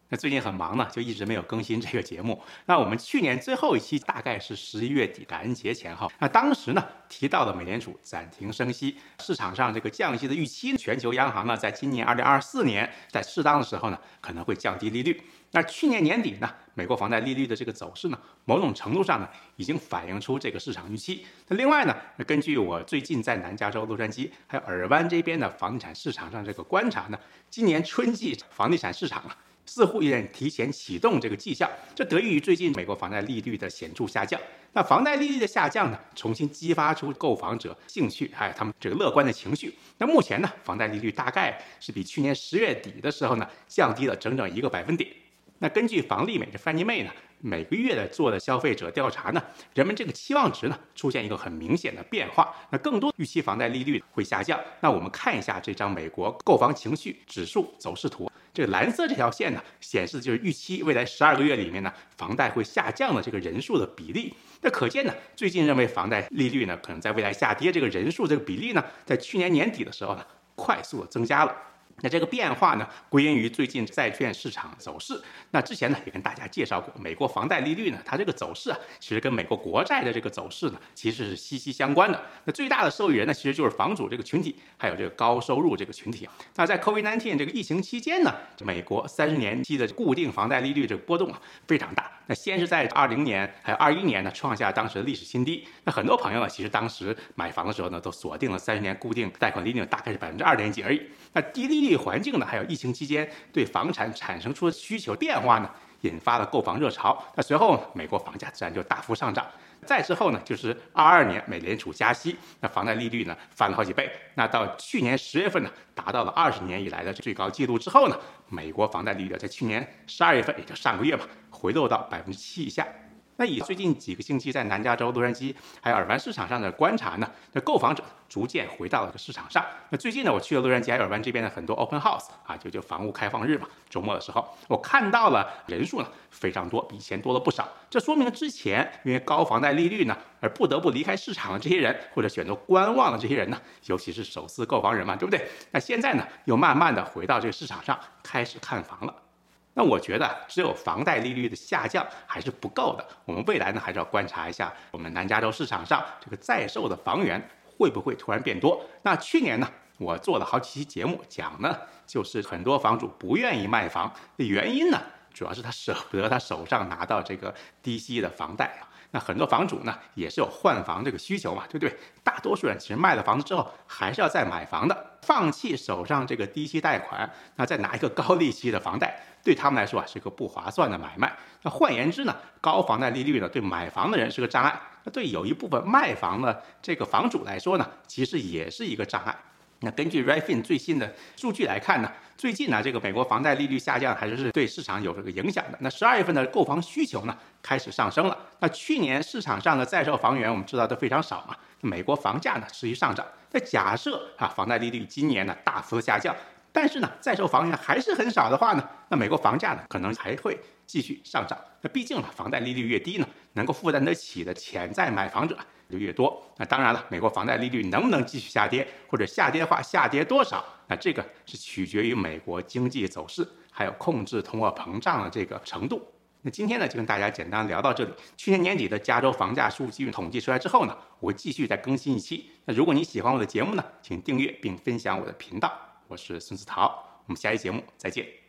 那最近很忙呢，就一直没有更新这个节目。那我们去年最后一期大概是11月底感恩节前后，那当时呢提到了美联储暂停升息，市场上这个降息的预期，全球央行呢在今年2024年在适当的时候呢可能会降低利率。那去年年底呢，美国房贷利率的这个走势呢，某种程度上呢已经反映出这个市场预期。那另外呢，根据我最近在南加州洛杉矶还有尔湾这边的房地产市场上这个观察呢，今年春季房地产市场啊似乎有点提前启动这个迹象，这得益于最近美国房贷利率的显著下降。那房贷利率的下降呢，重新激发出购房者兴趣，还有他们这个乐观的情绪。那目前呢，房贷利率大概是比去年10月底的时候呢，降低了整整1个百分点。那根据房利美这范尼妹呢，每个月的做的消费者调查呢，人们这个期望值呢出现一个很明显的变化，那更多预期房贷利率会下降。那我们看一下这张美国购房情绪指数走势图，这个蓝色这条线呢，显示就是预期未来12个月里面呢，房贷会下降的这个人数的比例。那可见呢，最近认为房贷利率呢可能在未来下跌这个人数这个比例呢，在去年年底的时候呢，快速的增加了。那这个变化呢，归因于最近债券市场走势。那之前呢，也跟大家介绍过，美国房贷利率呢，它这个走势啊，其实跟美国国债的这个走势呢，其实是息息相关的。那最大的受益人呢，其实就是房主这个群体，还有这个高收入这个群体。那在 COVID-19 这个疫情期间呢，美国30年期的固定房贷利率这个波动啊非常大。那先是在20年还有21年呢，创下当时的历史新低。那很多朋友呢，其实当时买房的时候呢，都锁定了30年固定贷款利率大概是2.几% 而已。那低利率环境呢，还有疫情期间对房产产生出的需求变化呢，引发了购房热潮。那随后美国房价自然就大幅上涨。再之后呢，就是22年美联储加息，那房贷利率呢翻了好几倍。那到去年10月份呢，达到了20年以来的最高纪录之后呢，美国房贷利率在去年12月份，也就上个月吧，回落到7%以下。那以最近几个星期在南加州、洛杉矶还有尔湾市场上的观察呢，那购房者逐渐回到了市场上。那最近呢，我去了洛杉矶还有尔湾这边的很多 open house 啊，就房屋开放日嘛，周末的时候，我看到了人数呢非常多，比以前多了不少。这说明之前因为高房贷利率呢而不得不离开市场的这些人，或者选择观望的这些人呢，尤其是首次购房人嘛，对不对？那现在呢又慢慢的回到这个市场上开始看房了。那我觉得只有房贷利率的下降还是不够的，我们未来呢还是要观察一下我们南加州市场上这个在售的房源会不会突然变多。那去年呢，我做了好几期节目讲呢，就是很多房主不愿意卖房的原因呢，主要是他舍不得他手上拿到这个低息的房贷。那很多房主呢也是有换房这个需求嘛，对不对？大多数人其实卖了房子之后还是要再买房的，放弃手上这个低息贷款，那再拿一个高利息的房贷，对他们来说是个不划算的买卖。那换言之呢，高房贷利率呢对买房的人是个障碍，那对有一部分卖房的这个房主来说呢，其实也是一个障碍。那根据 Redfin 最新的数据来看呢，最近呢这个美国房贷利率下降还是对市场有这个影响的。那12月份的购房需求呢开始上升了。那去年市场上的在售房源我们知道都非常少嘛，美国房价呢持续上涨。那假设房贷利率今年呢大幅的下降，但是呢在售房源还是很少的话呢，那美国房价呢可能还会继续上涨。那毕竟呢房贷利率越低呢，能够负担得起的潜在买房者就越多。那当然了，美国房贷利率能不能继续下跌，或者下跌的话下跌多少，那这个是取决于美国经济走势，还有控制通货膨胀的这个程度。那今天呢就跟大家简单聊到这里。去年年底的加州房价数据统计出来之后呢，我会继续再更新一期。那如果你喜欢我的节目呢，请订阅并分享我的频道。我是孙思陶，我们下期节目再见。